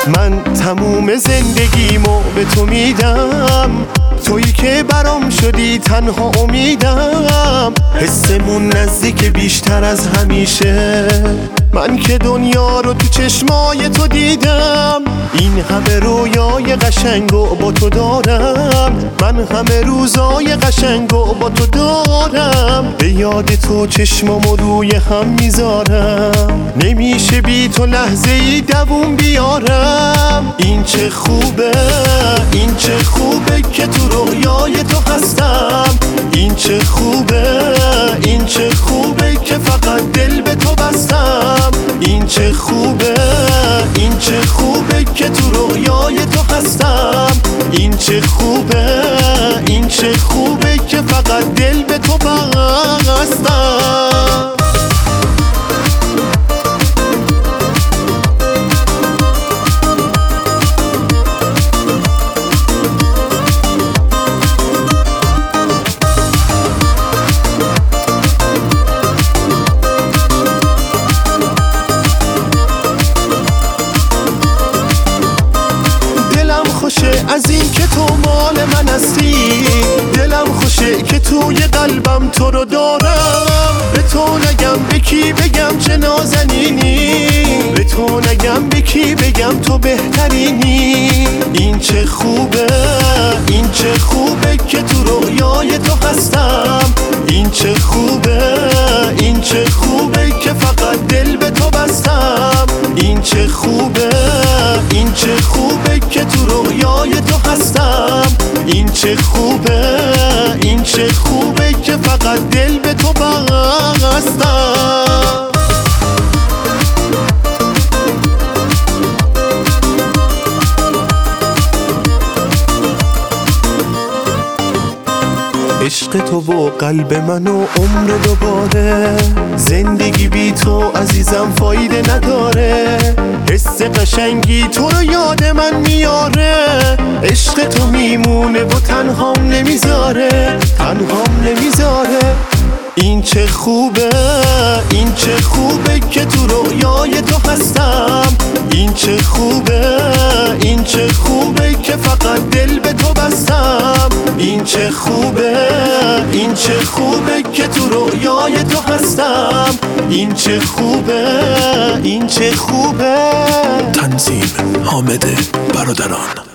من تموم زندگیمو به تو میدم، تویی که برام شدی تنها امیدم. حسمون نزدیک بیشتر از همیشه، من که دنیا رو تو چشمای تو دیدم. این همه رویای قشنگو با تو دارم، من همه روزای قشنگو با تو دارم. به یاد تو چشمامو روی هم میذارم، نمیشه بی تو لحظه ای دووم بیارم. این چه خوبه، این چه خوبه که تو رویای تو هستم. این چه خوبه، این چه خوبه که فقط دل به تو بستم. این چه خوبه، این چه خوبه که تو رویای تو هستم. این چه خوبه، این چه خوبه که فقط دل به تو بستم. از این که تو مال من هستی، دلم خوشه که توی قلبم تو رو دارم. به تو نگم به کی بگم چه نازنینی، به تو نگم به کی بگم تو بهترینی. این چه خوبه، این چه خوبه که تو رویای تو هستم. این چه خوبه، این چه خوبه که فقط دل به تو بستم. این چه خوبه، این چه خوبه که تو رویای تو هستم. این چه خوبه، این چه خوبه که فقط دل به تو بستم. عشق تو و قلب من و عمر دوباره، زندگی بی تو عزیزم فایده نداره. حس قشنگی تو رو یاد من میاره، عشق تو میمونه و تنهام نمیذاره، تنهام نمیذاره. این چه خوبه، این چه خوبه که تو رویای تو هستم. این چه خوبه، این چه خوبه که فقط دل به تو بستم. این چه خوبه، این چه خوبه که تو رویای تو هستم. این چه خوبه، این چه خوبه. تنظیم حامد برادران.